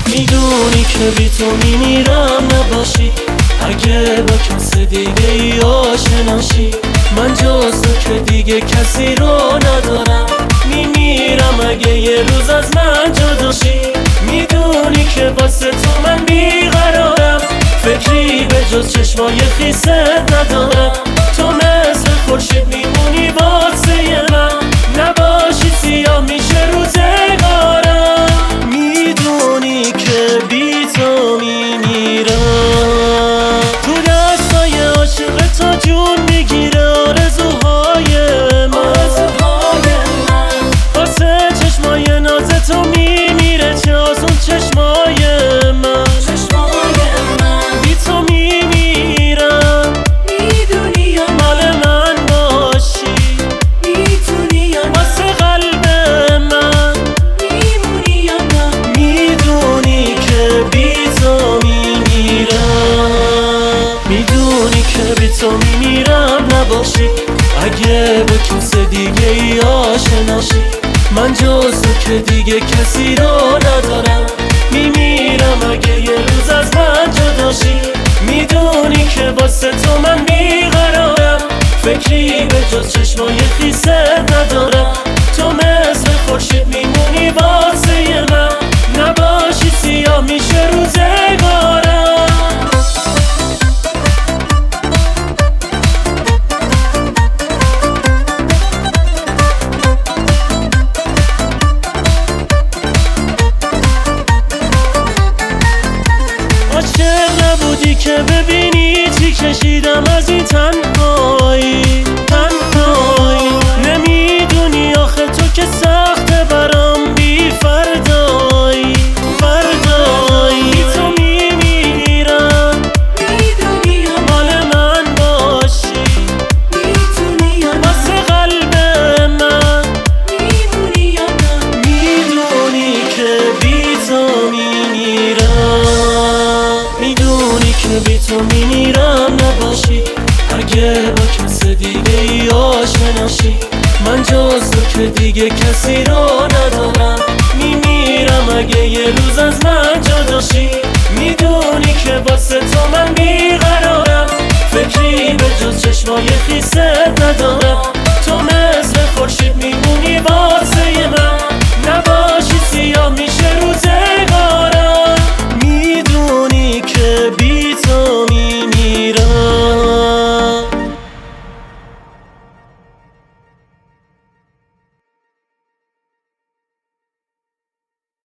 میدونی که بی تو میمیرم نباشی، اگه با کس دیگه ای آشناشی. من جز تو که دیگه کسی رو ندارم، میمیرم اگه یه روز از من جداشی. میدونی که واسه تو من بیقرارم، فکری به جز چشمای خیست ندارم. تو مثل خورشید میمونی واسه من، نباشی سیاه میشه روزگارم. میدونی که بی تو میمیرم، تو دستای عاشق تا جون میگیره آرزوهای من. واسه چشمای ناز تو میمیره چه آسون چشمای من. بی تو میمیرم، میدونی مال من باشی، میتونی واسه قلب من میمونی یا نه. میدونی که بی تو میمیرم، میدونی که بی تو میمیرم نباشی، اگه با کس دیگه ای آشناشی. من جز تو که دیگه کسی رو ندارم، میمیرم اگه یه روز از من جداشی. میدونی که واسه تو من بیقرارم، فکری به جز چشمای خیست ندارم. تو مثل خورشید میمونی واسه من، نباشی سیاه میشه روزگارم. عاشق نبودی که ببینی چی کشیدم از این تنهایی. نمیدونی آخه تو که سخته برام بی فردایی. بی تو میمیرم، میدونی مال من باشی، میتونی واسه قلب من میمونی یا نه. میدونی که بی تو میمیرم، میدونی که بی تو میمیرم نباشی، اگه با کس دیگه ای آشناشی. من جز تو که دیگه کسی رو ندارم، میمیرم اگه یه روز از من جداشی. میدونی که واسه تو من بیقرارم، فکری به جز چشمای خیست ندارم.